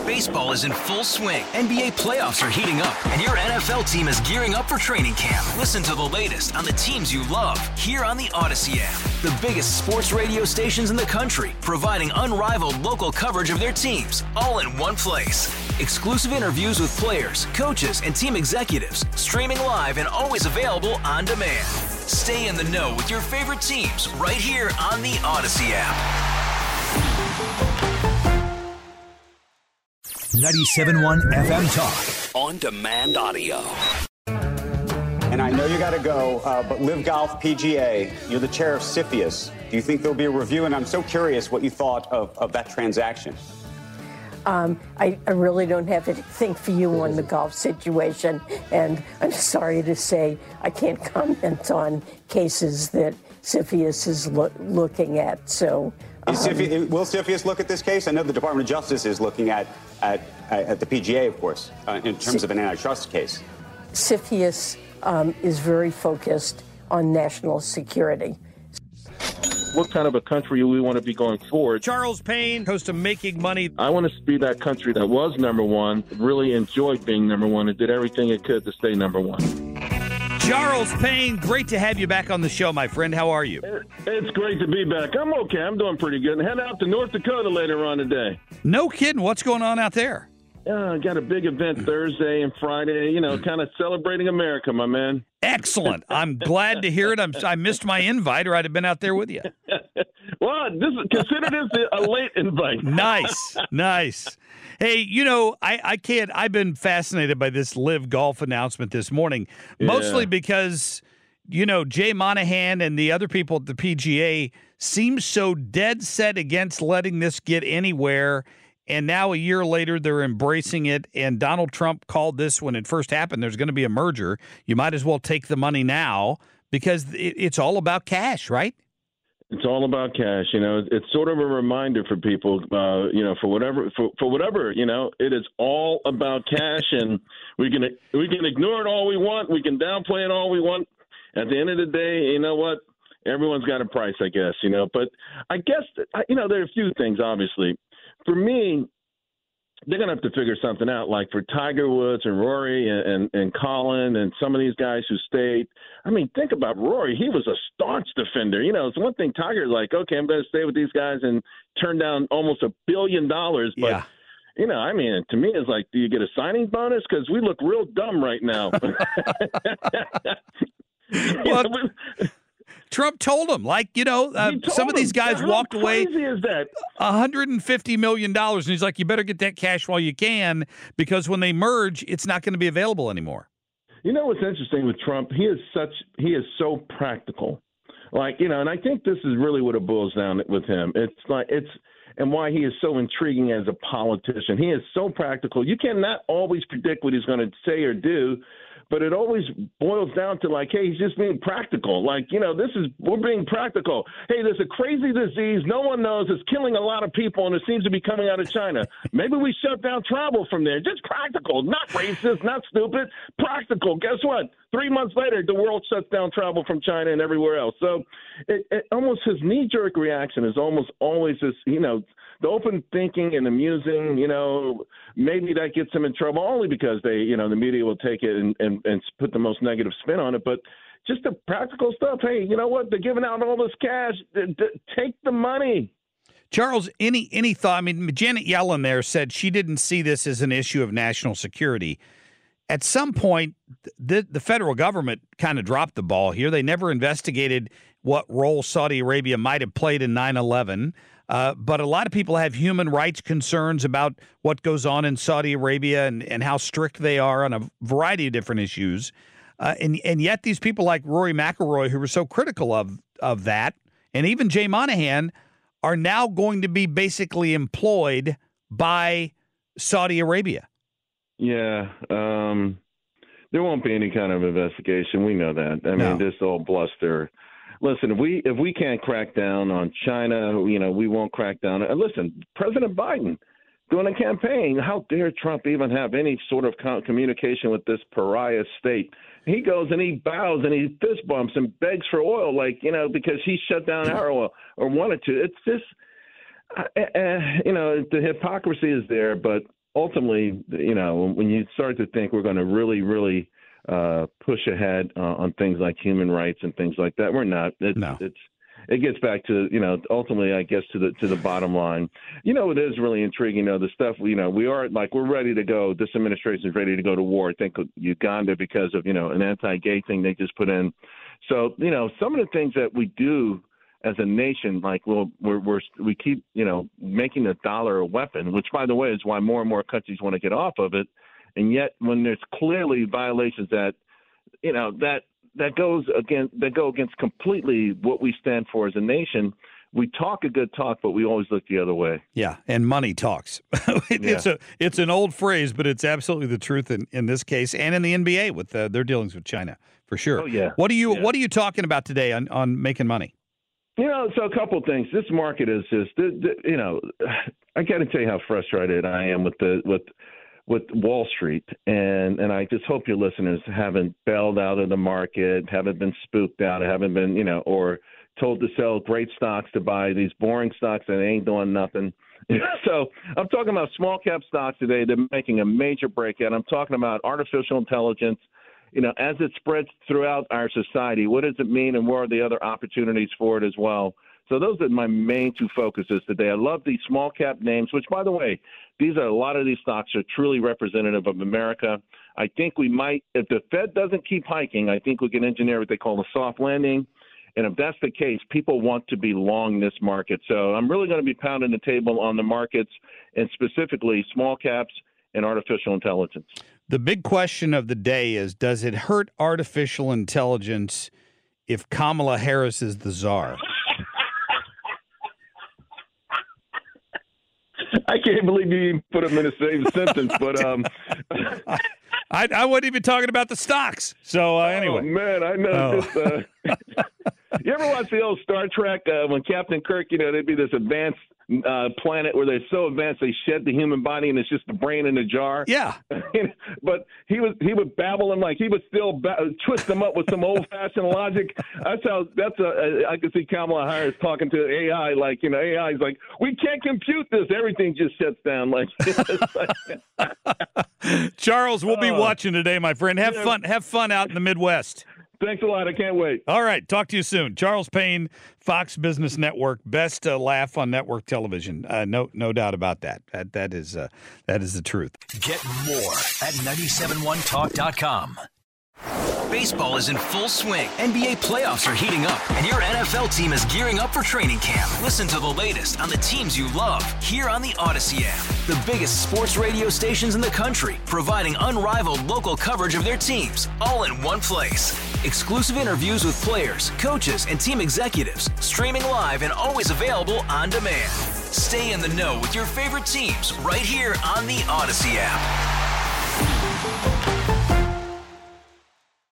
Baseball is in full swing. NBA playoffs are heating up, and your NFL team is gearing up for training camp. Listen to the latest on the teams you love here on the Odyssey app. The biggest sports radio stations in the country, providing unrivaled local coverage of their teams, all in one place. Exclusive interviews with players, coaches, and team executives, streaming live and always available on demand. Stay in the know with your favorite teams right here on the Odyssey app. 97.1 FM Talk. On demand audio. And I know you got to go, but Live Golf PGA, you're the chair of CFIUS. Do you think there'll be a review? And I'm so curious what you thought of that transaction. I really don't have anything for you on the golf situation. And I'm sorry to say I can't comment on cases that CFIUS is looking at. So. Will CFIUS look at this case? I know the Department of Justice is looking at the PGA, of course, in terms of an antitrust case. CFIUS is very focused on national security. What kind of a country we want to be going forward? Charles Payne, host of Making Money. I want to be that country that was number one, really enjoyed being number one, and did everything it could to stay number one. Charles Payne, great to have you back on the show, my friend. How are you? It's great to be back. I'm okay. I'm doing pretty good. Head out to North Dakota later on today. No kidding. What's going on out there? Got a big event Thursday and Friday, kind of celebrating America, my man. Excellent. I'm glad to hear it. I missed my invite, or I'd have been out there with you. Well, consider this a late invite. Nice. Hey, I can't. I've been fascinated by this Live Golf announcement this morning, mostly because, Jay Monahan and the other people at the PGA seem so dead set against letting this get anywhere. And now a year later, they're embracing it. And Donald Trump called this when it first happened. There's going to be a merger. You might as well take the money now because it's all about cash, right? It's all about cash. It's sort of a reminder for people, for whatever, it is all about cash. And we can ignore it all we want. We can downplay it all we want. At the end of the day, you know what? Everyone's got a price, I guess, But I guess, there are a few things, obviously. For me, they're going to have to figure something out, like for Tiger Woods and Rory and Colin and some of these guys who stayed. I mean, think about Rory. He was a staunch defender. It's one thing Tiger's like, okay, I'm going to stay with these guys and turn down almost $1 billion. But, yeah. To me, it's like, do you get a signing bonus? Because we look real dumb right now. Well, Trump told him, some of these guys walked away $150 million. And he's like, you better get that cash while you can, because when they merge, it's not going to be available anymore. What's interesting with Trump? He is so practical. And I think this is really what it boils down with him. And why he is so intriguing as a politician. He is so practical. You cannot always predict what he's going to say or do, but it always boils down to hey, he's just being practical. We're being practical. Hey, there's a crazy disease. No one knows. It's killing a lot of people, and it seems to be coming out of China. Maybe we shut down travel from there. Just practical, not racist, not stupid, practical. Guess what? 3 months later, the world shuts down travel from China and everywhere else. So it almost his knee-jerk reaction is almost always this, the open thinking and amusing, maybe that gets him in trouble only because the media will take it and put the most negative spin on it. But just the practical stuff. Hey, you know what? They're giving out all this cash. Take the money. Charles, any thought? I mean, Janet Yellen there said she didn't see this as an issue of national security. At some point, the federal government kind of dropped the ball here. They never investigated what role Saudi Arabia might have played in 9/11. But a lot of people have human rights concerns about what goes on in Saudi Arabia and how strict they are on a variety of different issues. And yet these people like Rory McIlroy, who were so critical of that, and even Jay Monahan, are now going to be basically employed by Saudi Arabia. Yeah. There won't be any kind of investigation. We know that. I mean, this all bluster. Listen, if we can't crack down on China, we won't crack down. And listen, President Biden doing a campaign, how dare Trump even have any sort of communication with this pariah state? He goes and he bows and he fist bumps and begs for oil, because he shut down our oil or wanted to. It's just, the hypocrisy is there, but ultimately, when you start to think we're going to really, really push ahead on things like human rights and things like that, we're not. It gets back to, ultimately, I guess, to the bottom line. It is really intriguing, the stuff, we're ready to go. This administration is ready to go to war. I think Uganda, because of, an anti-gay thing they just put in. So, some of the things that we do as a nation, like we keep, making the dollar a weapon, which, by the way, is why more and more countries want to get off of it. And yet when there's clearly violations that, that go against completely what we stand for as a nation, we talk a good talk, but we always look the other way. Yeah, and money talks. It's an old phrase, but it's absolutely the truth in this case, and in the NBA with their dealings with China, for sure. Oh, yeah. What are you talking about today on making money? So a couple of things. This market is just, I got to tell you how frustrated I am with Wall Street, and I just hope your listeners haven't bailed out of the market, haven't been spooked out, haven't been, or told to sell great stocks to buy these boring stocks that ain't doing nothing. So I'm talking about small cap stocks today. They're making a major breakout. I'm talking about artificial intelligence. As it spreads throughout our society, what does it mean, and what are the other opportunities for it as well? So those are my main two focuses today. I love these small cap names, which, by the way, a lot of these stocks are truly representative of America. I think we might, if the Fed doesn't keep hiking, I think we can engineer what they call a soft landing. And if that's the case, people want to be long this market. So I'm really going to be pounding the table on the markets, and specifically small caps and artificial intelligence. The big question of the day is, does it hurt artificial intelligence if Kamala Harris is the czar? I can't believe you even put them in the same sentence, but I wasn't even talking about the stocks. So anyway. Oh, man, I know. You ever watch the old Star Trek when Captain Kirk, there'd be this advanced planet where they're so advanced they shed the human body and it's just the brain in a jar? Yeah. But he would babble them like he would still twist them up with some old-fashioned logic. I could see Kamala Harris talking to AI like, AI is like, we can't compute this. Everything just shuts down. Charles, we'll be watching today, my friend. Have fun out in the Midwest. Thanks a lot. I can't wait. All right. Talk to you soon. Charles Payne, Fox Business Network, best laugh on network television. No doubt about that. That is the truth. Get more at 971talk.com. Baseball is in full swing. NBA playoffs are heating up, and your NFL team is gearing up for training camp. Listen to the latest on the teams you love here on the Odyssey app. The biggest sports radio stations in the country, providing unrivaled local coverage of their teams, all in one place. Exclusive interviews with players, coaches, and team executives, streaming live and always available on demand. Stay in the know with your favorite teams right here on the Odyssey app.